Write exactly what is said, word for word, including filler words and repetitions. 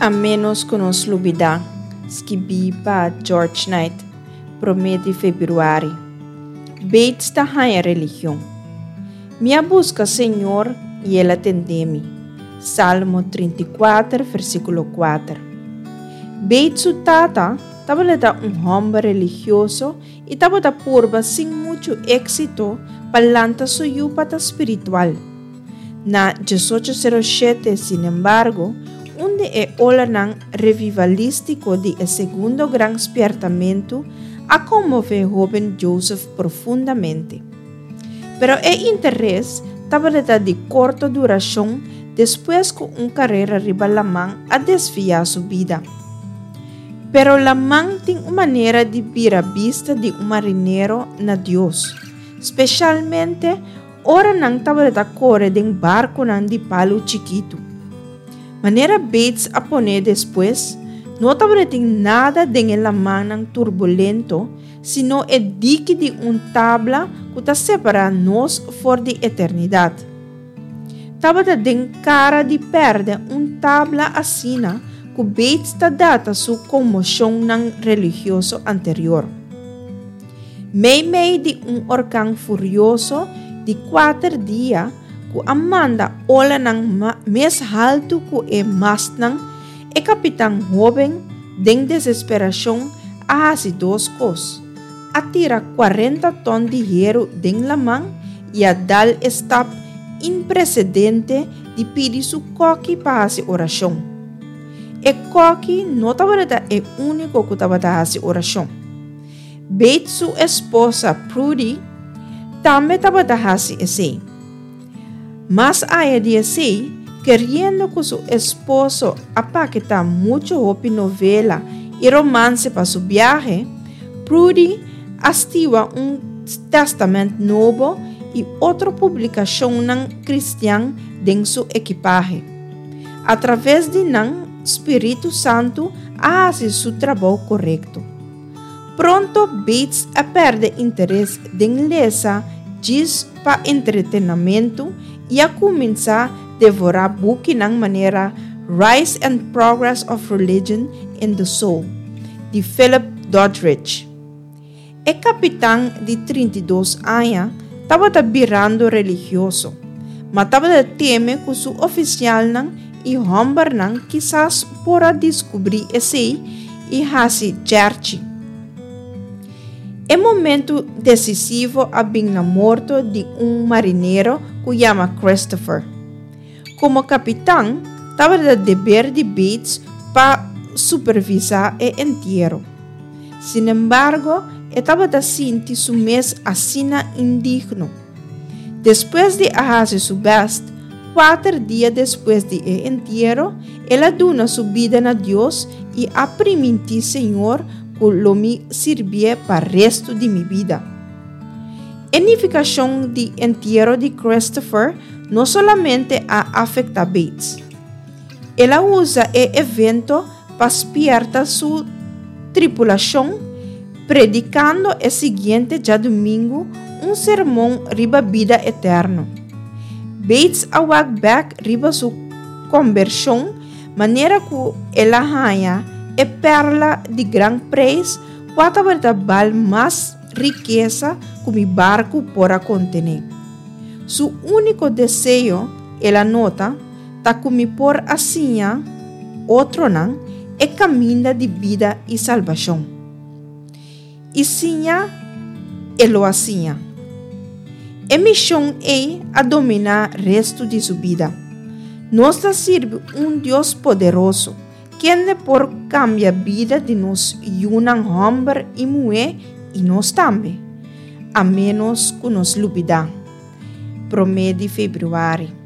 A menos que nos lubida, escrevi para George Knight, promete Februário. Bates da raia religião. Minha busca, Senhor, e Ele atende-me. Salmo trinta e quatro, versículo quatro. Bates o tata estava um homem religioso e estava da purba sem muito êxito para lançar sua pata espiritual. Na dezoito zero sete, sin embargo, onde é olhar revivalístico de o segundo grande despertamento, a comove o jovem Joseph profundamente. Pero o interesse estava de corta duração depois que uma carreira riba la mão a desviar sua vida. Pero la mão tem uma maneira de vir a vista de um marinheiro na Deus, especialmente ora não estava de correr de um barco não de palo chiquito. Maneira Bates a poner depois, não estava de nada de la mão turbulento, sino o dique de uma tabla que está separando nós for de eternidade. Estava de cara de perder uma tabla assina que Bates está data sua comoção não religioso anterior. Meio meio de um orcão furioso de quatro dias, que Amanda olha nang mais alto que é mais nang, e capitão jovem, de desesperação, a fazer duas coisas. Atira quarenta ton de dinheiro em la mão e a dar stop imprecedente de pedir su coque para fazer oração. E coque não estava é o único que estava a fazer oração. Bates, sua esposa Prudy, também estava a fazer esse. Mas aí de esse, querendo que seu esposo apaqueta muito roupa novela e romance para seu viagem, Prudy astiva um testamento novo e outra publicação não cristã em sua equipagem. Através de não Espírito Santo a fazer seu trabalho correto. Pronto, Bates a perde interesse em lesa diz para entretenimento e a começar a devorar book na maneira Rise and Progress of Religion in the Soul, de Philip Doddridge. O capitão de trinta e dois anos estava virando religioso, mas estava teme que seu oficial não e homem não quizás porá descobrir esse e fazer church. É momento decisivo a bem na morte de um marinheiro que chama Christopher. Como capitão, estava de dever de Bates para supervisar o enterro. Sin embargo, estava de sentir su mês assina indigno. Depois de fazer su best, quatro dias depois de o enterro, ela dona sua vida a Deus e a permitir Senhor que lo me servia para o resto de minha vida. A unificação de enterro de Christopher não somente a afeta Bates. Ela usa o evento para despertar sua tripulação, predicando o seguinte já domingo um sermão riba vida eterna. Bates a walk back riba sua conversão, maneira que ela ganha e perla de gran preço, quatro val mais riqueza que o barco pode conter. Su único desejo, ela nota, tá que por assim, outro não, é caminho de vida e salvação. E sim, elo assim. A missão é a dominar o resto de sua vida. Nós serve um Deus poderoso, que por cambia a vida de nós e um homem e mulher e nós também, a menos que nos lubida. Promete Februário.